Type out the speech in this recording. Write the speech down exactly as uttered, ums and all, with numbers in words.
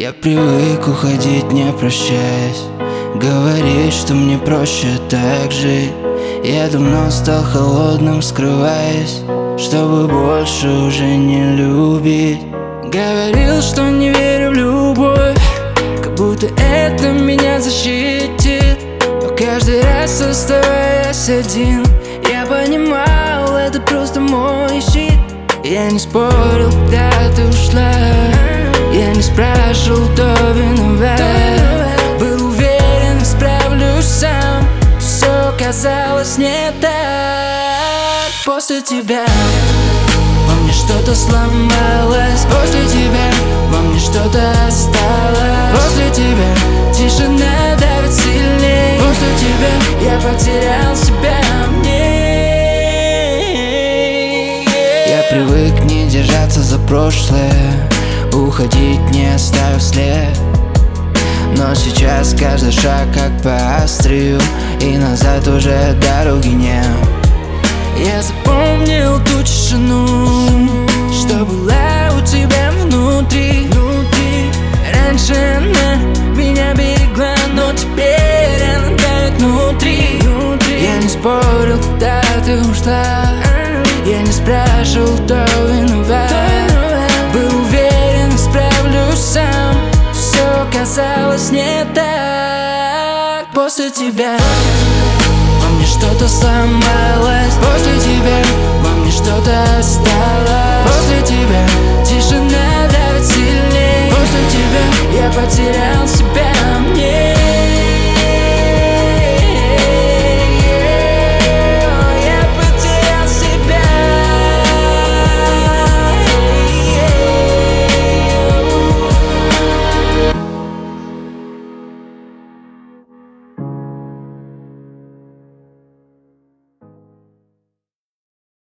Я привык уходить, не прощаясь, говорить, что мне проще так жить. Я давно стал холодным, скрываясь, чтобы больше уже не любить. Говорил, что не верю в любовь, как будто это меня защитит. Но каждый раз, оставаясь один, я понимал, это просто мой щит. Я не спорил, когда ты ушла, я не спрашивал, кто виноват. Был уверен, справлюсь сам. Все казалось не так. После тебя во мне что-то сломалось. После тебя во мне что-то осталось. После тебя тишина давит сильней. После тебя я потерял себя в ней. Я привык не держаться за прошлое, уходить, не оставив след. Но сейчас каждый шаг как по острию, и назад уже дороги нет. Я запомнил ту тишину, что была у тебя внутри, внутри. Раньше она меня берегла, но теперь она давит внутри, внутри. Я не спорил, когда ты ушла, я не спрашивал, кто виноват. Был уверен, справлюсь сам. Все казалось не так. После тебя во мне что-то сломалось. После тебя во мне что-то осталось. После тебя тишина давит сильней. После тебя я потерял себя.